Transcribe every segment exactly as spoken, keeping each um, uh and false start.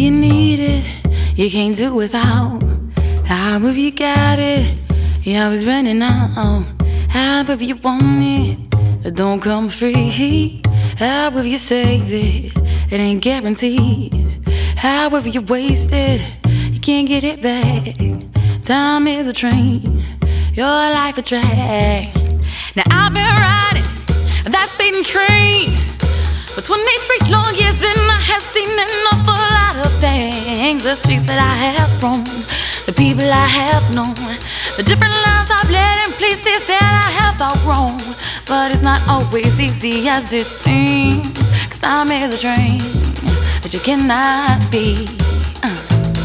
you need it, you can't do without. However you got it, you always running out. However you want it, it don't come free. However you save it, it ain't guaranteed. However you waste it, you can't get it back. Time is a train, your life a drag. Now I've been riding that speeding train for twenty-three long years, and I have seen an awful lot of things. The streets that I have roamed, the people I have known, the different lives I've led, and places that I have outgrown. But it's not always easy as it seems, 'cause time is a train that you cannot beat. uh.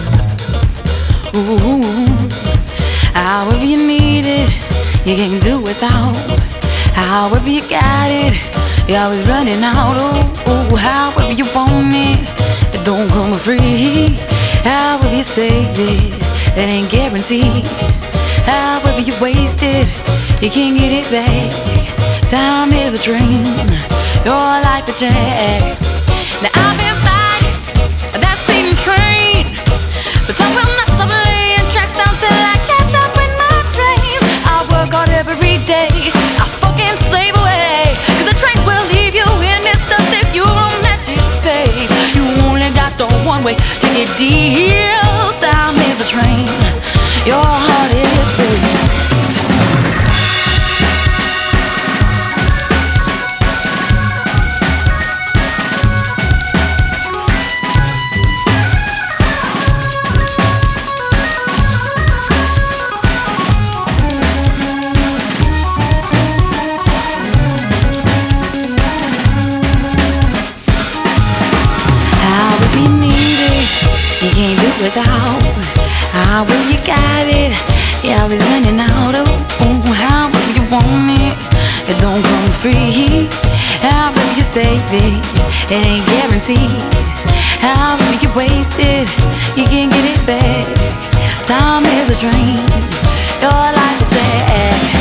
Ooh. However you need it, you can't do without. However you got it, you're always running out. Ooh, ooh. However you want it, it don't come free. However you save it, it ain't guaranteed. However you waste it, you can't get it back. Time is a train, your life a drag. Now I've been fighting that speeding train, but time will not stop laying tracks down till I catch up with my dreams. I work hard every day, I fucking slave away, 'cause the train will leave you in this dust if you don't let it pace. You only got the one way to get deal. Time is a train, your heart is free. You can't do without. However you got it, you're always running out. Oh, oh, however you want it, it don't come free. However you save it, it ain't guaranteed. However you waste it, you can't get it back. Time is a train, your life a drag.